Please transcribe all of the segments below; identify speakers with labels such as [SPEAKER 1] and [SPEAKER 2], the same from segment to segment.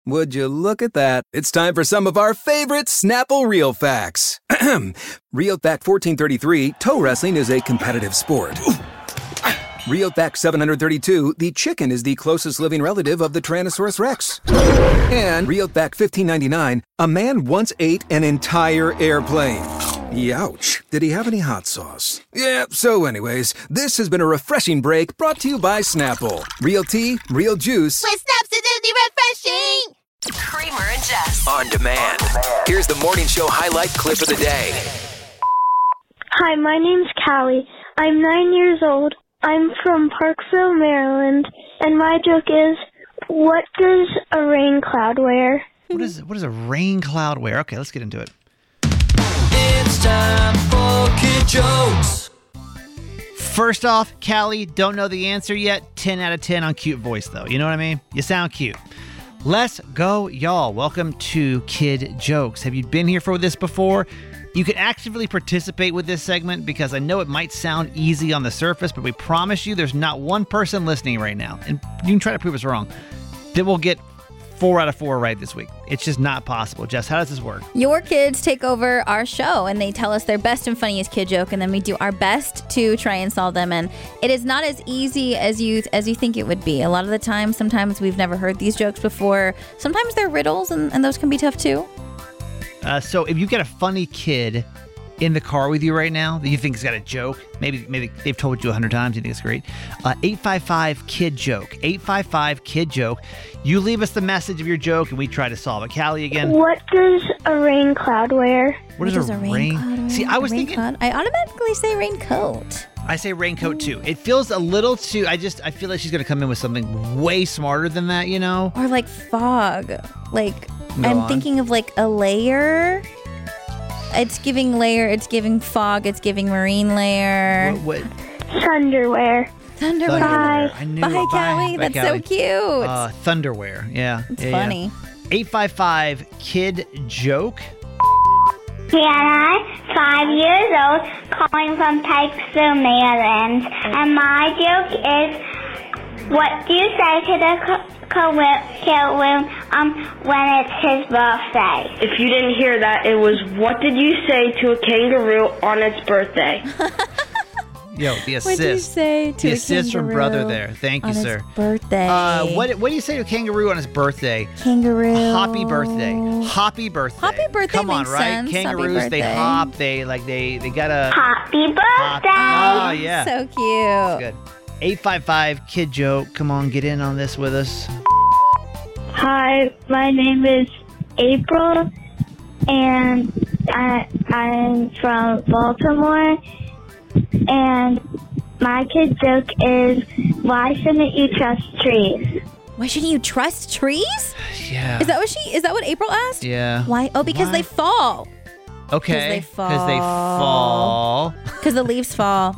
[SPEAKER 1] Would you look at that? It's time for some of our favorite Snapple Real Facts. Real Fact 1433, toe wrestling is a competitive sport. Real Fact 732, the chicken is the closest living relative of the Tyrannosaurus Rex. And Real Fact 1599, a man once ate an entire airplane. Youch. Did he have any hot sauce? Yeah, so anyways, this has been a refreshing break brought to you by Snapple. Real tea, real juice.
[SPEAKER 2] With Snapsidity refreshing!
[SPEAKER 3] Kramer and Jess.
[SPEAKER 4] On demand. Here's the morning show highlight clip of the day.
[SPEAKER 5] Hi, my name's Callie. I'm 9 years old. I'm from Parkville, Maryland, and my joke is, what does a rain cloud wear?
[SPEAKER 6] What does a rain cloud wear? Okay, let's get into it.
[SPEAKER 7] It's time for kid jokes.
[SPEAKER 6] First off, Callie, don't know the answer yet. 10 out of 10 on cute voice, though. You know what I mean? You sound cute. Let's go, y'all. Welcome to Kid Jokes. Have you been here for this before? You can actively participate with this segment because I know it might sound easy on the surface, but we promise you there's not one person listening right now, and you can try to prove us wrong, that will get 4 out of 4 right this week. It's just not possible. Jess, how does this work?
[SPEAKER 2] Your kids take over our show and they tell us their best and funniest kid joke, and then we do our best to try and solve them. And it is not as easy as you think it would be. A lot of the time, sometimes we've never heard these jokes before. Sometimes they're riddles, and those can be tough too.
[SPEAKER 6] So if you get a funny kid in the car with you right now that you think has got a joke, maybe they've told you 100 times, you think it's great, 855-KID-JOKE, 855-KID-JOKE. You leave us the message of your joke and we try to solve it. Callie, again.
[SPEAKER 5] What does a rain cloud wear?
[SPEAKER 6] What does a rain
[SPEAKER 2] cloud wear?
[SPEAKER 6] See, I was thinking.
[SPEAKER 2] Cloud? I automatically say raincoat.
[SPEAKER 6] I say raincoat too. It feels a little too, I feel like she's going to come in with something way smarter than that, you know?
[SPEAKER 2] Or like fog. Like,
[SPEAKER 6] I'm
[SPEAKER 2] thinking of like a layer. It's giving layer, it's giving fog, it's giving marine layer.
[SPEAKER 6] What?
[SPEAKER 5] Thunderwear.
[SPEAKER 2] Thunderwear.
[SPEAKER 6] I knew
[SPEAKER 2] Bye,
[SPEAKER 6] it.
[SPEAKER 2] Callie. That's
[SPEAKER 6] Callie.
[SPEAKER 2] so cute.
[SPEAKER 6] Thunderwear. Yeah.
[SPEAKER 2] It's
[SPEAKER 6] yeah,
[SPEAKER 2] funny.
[SPEAKER 6] Yeah. 855-KID-JOKE.
[SPEAKER 5] Hannah, 5 years old, calling from Pikesville, Maryland. And my joke is, what do you say to the kid when it's his birthday?
[SPEAKER 8] If you didn't hear that, it was, what did you say to a kangaroo on its birthday?
[SPEAKER 6] Yo, the assist.
[SPEAKER 2] What did you say to
[SPEAKER 6] the
[SPEAKER 2] a
[SPEAKER 6] assist from
[SPEAKER 2] kangaroo
[SPEAKER 6] brother there. Thank you,
[SPEAKER 2] on
[SPEAKER 6] sir.
[SPEAKER 2] his birthday?
[SPEAKER 6] What do you say to a kangaroo on his birthday?
[SPEAKER 2] Kangaroo.
[SPEAKER 6] Happy birthday. Happy birthday.
[SPEAKER 2] Happy birthday.
[SPEAKER 6] Come on,
[SPEAKER 2] makes
[SPEAKER 6] right?
[SPEAKER 2] sense.
[SPEAKER 6] Kangaroos, they hop. They got a
[SPEAKER 5] Happy birthday!
[SPEAKER 6] Oh, yeah.
[SPEAKER 2] So cute.
[SPEAKER 6] Good. 855-KID-JOKE. Come on, get in on this with us.
[SPEAKER 5] Hi, my name is April, and I'm from Baltimore, and my kid joke is, why shouldn't you trust trees?
[SPEAKER 2] Why shouldn't you trust trees?
[SPEAKER 6] Yeah.
[SPEAKER 2] Is that what April asked?
[SPEAKER 6] Yeah.
[SPEAKER 2] Why? Oh, because they fall.
[SPEAKER 6] Okay.
[SPEAKER 2] Because they fall. Because the leaves fall.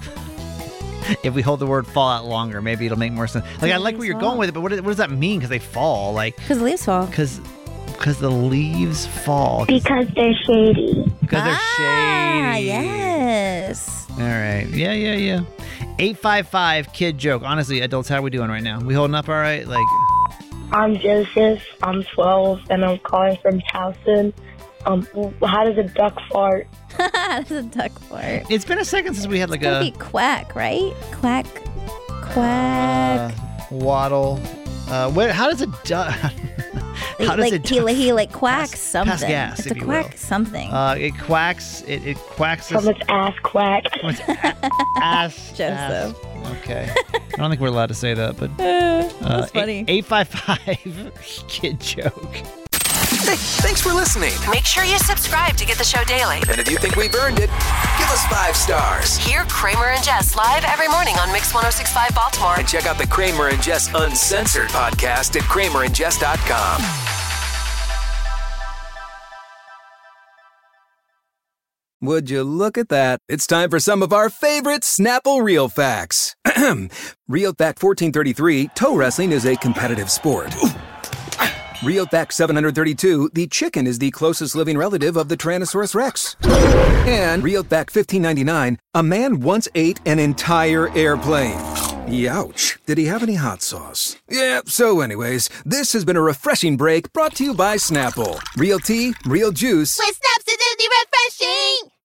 [SPEAKER 6] If we hold the word fall out longer, maybe it'll make more sense. Like, I like where you're going with it, but what does that mean? Because they fall? Like,
[SPEAKER 2] because the leaves fall.
[SPEAKER 6] Because the leaves fall.
[SPEAKER 5] Because they're shady.
[SPEAKER 6] Because they're shady.
[SPEAKER 2] Yes.
[SPEAKER 6] All right. Yeah. 855-KID-JOKE. Honestly, adults, how are we doing right now? We holding up all right? Like,
[SPEAKER 8] I'm Joseph. I'm 12, and I'm calling from Towson. How does a duck fart?
[SPEAKER 2] How does a duck fart?
[SPEAKER 6] it's been a second since we had like
[SPEAKER 2] It's gotta be quack, right? Quack.
[SPEAKER 6] Waddle. How does a duck?
[SPEAKER 2] He like quacks something.
[SPEAKER 6] Pass gas,
[SPEAKER 2] it's
[SPEAKER 6] if
[SPEAKER 2] a
[SPEAKER 6] you
[SPEAKER 2] quack
[SPEAKER 6] will.
[SPEAKER 2] something.
[SPEAKER 6] It quacks. It quacks.
[SPEAKER 8] From its ass quack.
[SPEAKER 6] From its ass.
[SPEAKER 2] Joseph.
[SPEAKER 6] Okay. I don't think we're allowed to say that, but
[SPEAKER 2] That's funny.
[SPEAKER 6] 855-KID-JOKE.
[SPEAKER 4] Hey, thanks for listening.
[SPEAKER 3] Make sure you subscribe to get the show daily.
[SPEAKER 4] And if you think we've earned it, give us 5 stars.
[SPEAKER 3] Hear Kramer and Jess live every morning on Mix 106.5 Baltimore.
[SPEAKER 4] And check out the Kramer and Jess Uncensored podcast at kramerandjess.com.
[SPEAKER 1] Would you look at that? It's time for some of our favorite Snapple Real Facts. Real Fact 1433, toe wrestling is a competitive sport. Real Fact 732, the chicken is the closest living relative of the Tyrannosaurus Rex. And Real Fact 1599, a man once ate an entire airplane. Youch. Did he have any hot sauce? Yeah, so anyways, this has been a refreshing break brought to you by Snapple. Real tea, real juice.
[SPEAKER 9] With Snaps, it's really refreshing!